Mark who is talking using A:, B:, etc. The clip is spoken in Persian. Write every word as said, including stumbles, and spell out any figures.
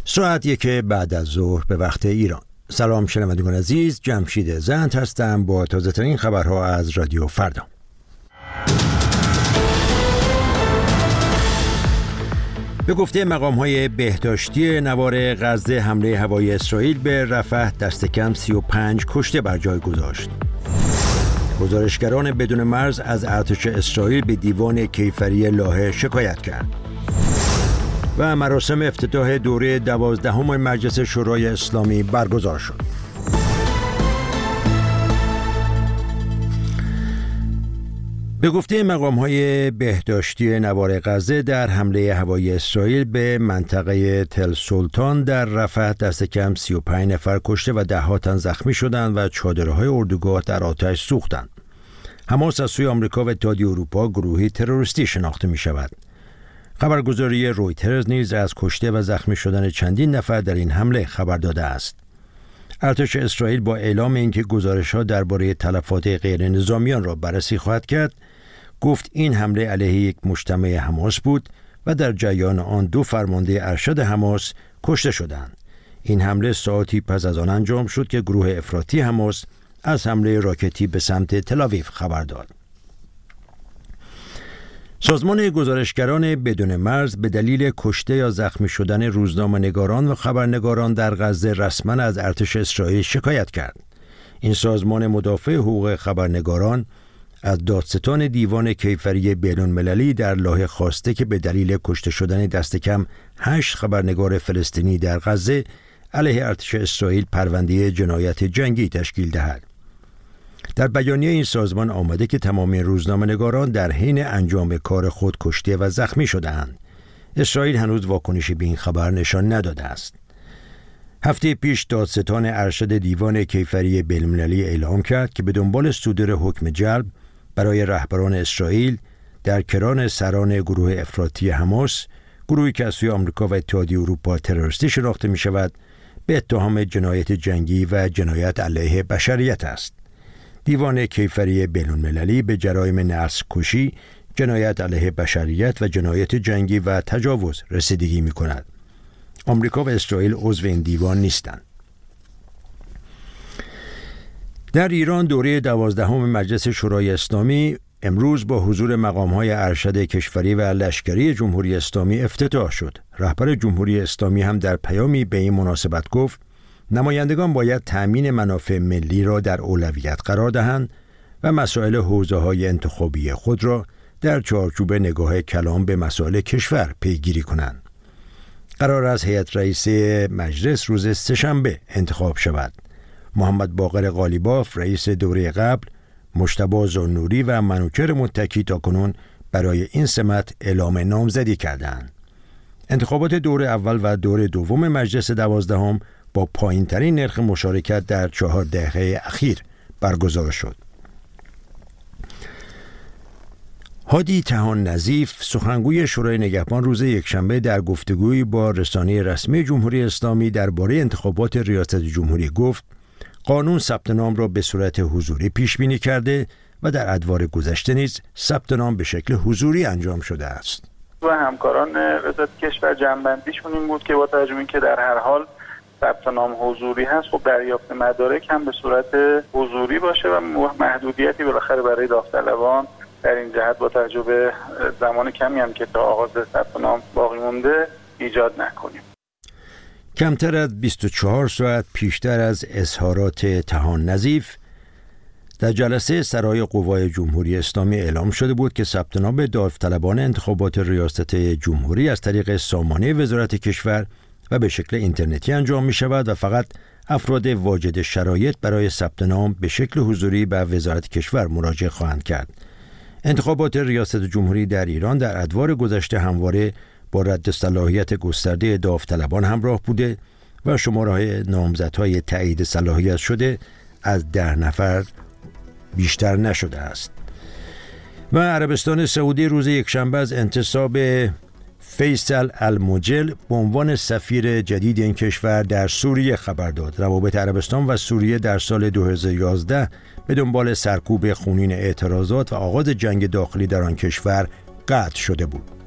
A: ساعت یک بعد از ظهر به وقت ایران. سلام شنوندگان عزیز، جمشید زند هستم با تازه ترین خبرها از رادیو فردا. به گفته مقام‌های بهداشتی نوار غزه، حمله هوایی اسرائیل به رفح دست کم سی و پنج کشته بر جای گذاشت. گزارشگران بدون مرز از ارتش اسرائیل به دیوان کیفری لاهه شکایت کرد. و مراسم افتتاح دوره دوازدهم مجلس شورای اسلامی برگزار شد. به گفته مقام‌های بهداشتی نوار غزه، در حمله هوایی اسرائیل به منطقه تل سلطان در رفح دست کم سی و پنج نفر کشته و ده ها تن زخمی شدند و چادرهای اردوگاه در آتش سوختند. حماس از سوی آمریکا و اتحادیه اروپا گروهی تروریستی شناخته می شود. خبرگزاری رویترز نیز از کشته و زخمی شدن چندین نفر در این حمله خبر داده است. ارتش اسرائیل با اعلام اینکه گزارش‌ها درباره تلفات غیر نظامیان را بررسی خواهد کرد، گفت این حمله علیه یک مجتمع حماس بود و در جریان آن دو فرمانده ارشد حماس کشته شدند. این حمله ساعتی پس از آن انجام شد که گروه افراطی حماس از حمله راکتی به سمت تل‌آویو خبر داد. سازمان گزارشگران بدون مرز به دلیل کشته یا زخمی شدن روزنامه‌نگاران و خبرنگاران در غزه رسما از ارتش اسرائیل شکایت کرد. این سازمان مدافع حقوق خبرنگاران از دادستان دیوان کیفری بین‌المللی در لاهه خواسته که به دلیل کشته شدن دست کم هشت خبرنگار فلسطینی در غزه علیه ارتش اسرائیل پرونده جنایت جنگی تشکیل دهد. در بیانیه این سازمان آمده که تمام روزنامه‌نگاران در حین انجام کار خود کشته و زخمی شده‌اند. اسرائیل هنوز واکنشی به این خبر نشان نداده است. هفته پیش دادستان ارشد دیوان کیفری بین‌المللی اعلام کرد که به دنبال صدور حکم جلب برای رهبران اسرائیل در کران سران گروه افراطی حماس، گروهی که از سوی آمریکا و اتحادیه اروپا تروریستی شناخته می شود، به اتهام جنایت جنگی و جنایت علیه بشریت است. دیوان کیفری بین‌المللی به جرایم نسل کشی، جنایت علیه بشریت و جنایت جنگی و تجاوز رسیدگی می کند. آمریکا و اسرائیل عضو این دیوان نیستند. در ایران دوره دوازدهم مجلس شورای اسلامی امروز با حضور مقام‌های ارشد کشوری و لشکری جمهوری اسلامی افتتاح شد. رهبر جمهوری اسلامی هم در پیامی به این مناسبت گفت نمایندگان باید تأمین منافع ملی را در اولویت قرار دهند و مسائل حوزه‌های انتخابی خود را در چارچوب نگاه کلان به مسائل کشور پیگیری کنند. قرار است هیئت رئیسه مجلس روز سه‌شنبه انتخاب شود. محمد باقر قالیباف رئیس دوره قبل، مجتبی زنوری و منوچهر متکی تاکنون برای این سمت اعلام نامزدی کردند. انتخابات دور اول و دور دوم مجلس دوازدهم با پایین ترین نرخ مشارکت در چهار دهه اخیر برگزار شد. هادی طحان نظیف سخنگوی شورای نگهبان روز یکشنبه در گفتگویی با رسانه رسمی جمهوری اسلامی درباره انتخابات ریاست جمهوری گفت قانون ثبت نام را به صورت حضوری پیش بینی کرده و در ادوار گذشته نیز ثبت نام به شکل حضوری انجام شده است.
B: و همکاران وزارت کشور جنبندیشون این بود که با توجه به اینکه در هر حال ثبت نام حضوری هست، خب دریافت مدارک هم به صورت حضوری باشه و محدودیتی بالاخره برای داوطلبان در این جهت با توجه به زمان کمی هم که تا آغاز ثبت نام باقی مونده ایجاد نکنیم.
A: کمتر از بیست و چهار ساعت پیشتر از اظهارات طحان نظیف در جلسه سرای قوای جمهوری اسلامی اعلام شده بود که ثبت نام داوطلبان انتخابات ریاست جمهوری از طریق سامانه وزارت کشور و به شکل اینترنتی انجام می شود و فقط افراد واجد شرایط برای ثبت نام به شکل حضوری به وزارت کشور مراجعه خواهند کرد. انتخابات ریاست جمهوری در ایران در ادوار گذشته همواره با رد صلاحیت گسترده داوطلبان همراه بوده و شماره‌های نامزدهای تایید صلاحیت شده از ده نفر بیشتر نشده است. و عربستان سعودی روز یکشنبه از انتصاب فیصل المجل به عنوان سفیر جدید این کشور در سوریه خبر داد. روابط عربستان و سوریه در سال دو هزار و یازده به دنبال سرکوب خونین اعتراضات و آغاز جنگ داخلی در آن کشور قطع شده بود.